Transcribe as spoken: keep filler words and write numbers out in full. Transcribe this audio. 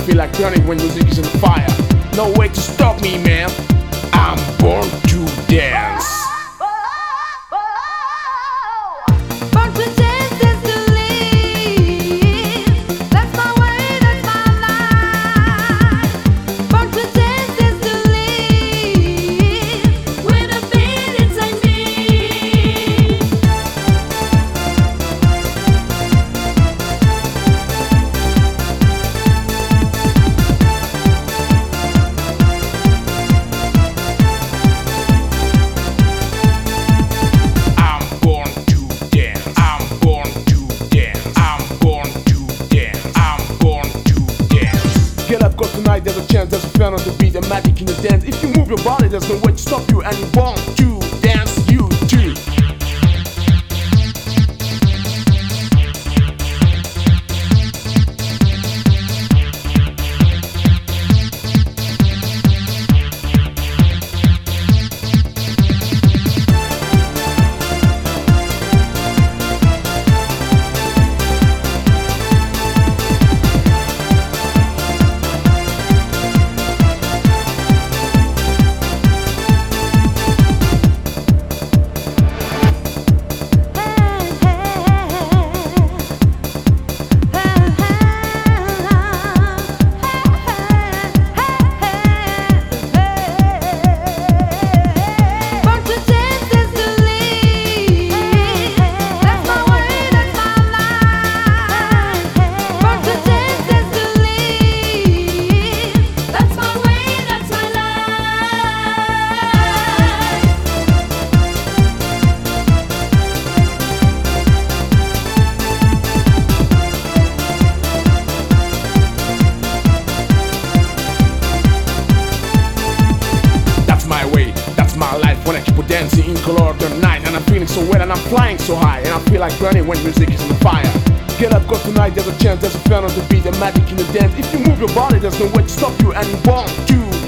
feel like burning when music is on fire. No way to stop me, man. I'm born to dance. Born to dance, dance to live. That's my way, that's my life. Born to dance, dance to live. With a beat inside me. I'm born to dance. I'm born to dance. I'm born to dance. I'm born to dance. Get up, go tonight, there's a chance, there's a fan on the beat, a magic in the dance. If you move your body, there's no way to stop you, and you're born to dance, you too. Born to dance, dance to live. That's my way, that's my life. Born to dance, dance to live. That's my way, that's my life. That's my way, that's my life. When I keep on dancing in color of the night, and I'm feeling so well and I'm flying so high, and I feel like burning when music is on fire. Get up, go tonight, there's a chance, there's a fan on the beat, a magic in the dance. If you move your body, there's no way to stop you, and you're born to